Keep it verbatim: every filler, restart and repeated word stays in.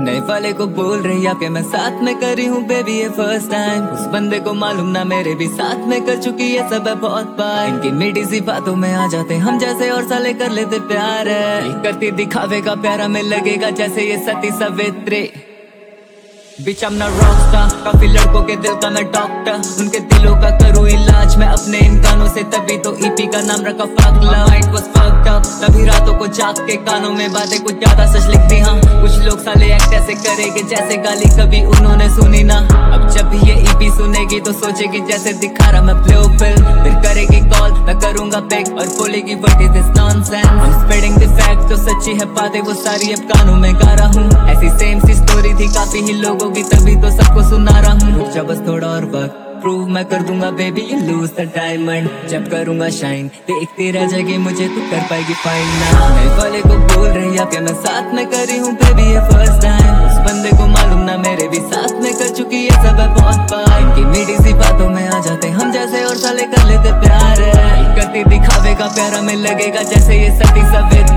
नए वाले को बोल रही आप के मैं साथ में करी हूँ बेबी ये फर्स्ट टाइम। उस बंदे को मालूम ना मेरे भी साथ में कर चुकी ये सब है बहुत बार। इनकी मीठी सी बातों में आ जाते हम जैसे और साले कर लेते प्यार है। ये करती दिखावे का प्यारा में लगेगा जैसे ये सती सावित्री। बिच I'm not rockstar, काफी लड़कों के दिल का मैं डॉक्टर। उनके दिलों का करूँ इलाज मैं अपने इन कानों से, तभी तो ईपी का नाम रखा फाकला। माइंड was fucked up, तभी रातों को जाग के कानों में बातें कुछ ज्यादा सच लिखती। हाँ कुछ लोग साले एक्ट ऐसे करेंगे जैसे गाली कभी उन्होंने सुनी ना। अब जब भी ये ईपी सुनेगी तो सोचेगी जैसे दिखा रहा मैं प्ले फिल्म। फिर करेगी कॉल मैं करूंगा बैक और बोलेगी what is this nonsense. I'm spreading the facts, जो सच्ची है बातें वो सारी अब कानों में गा रहा हूँ। ऐसी सेम सी स्टोरी थी काफी ही लोगों की, तभी तो सबको सुना रहा हूँ। जब बस थोड़ा और वक्त प्रूव मैं कर दूंगा baby you lose the diamond. जब करूंगा शाइन देखती रह जाएगी मुझे तू कर पाएगी फाइन ना। नए वाले को बोल रही है कि मैं साथ में करी हूँ बेबी ये फर्स्ट टाइम। उस बंदे को मालूम ना मेरे भी साथ में कर चुकी ये सब है बहुत बार। इनकी मीठी सी बातों में आ जाते हम जैसे और साले कर लेते प्यार है। करती दिखावे का प्यारा में लगेगा जैसे ये सती सावित्री।